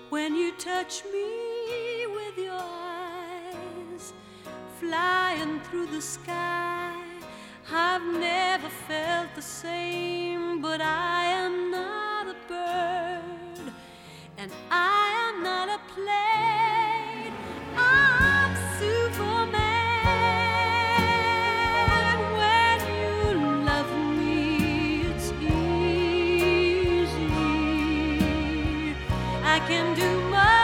when you touch me with your eyes, flying through the sky. I've never felt the same, but I am not a bird, and I am not a plane. I'm Superman. When you love me, it's easy. I can do much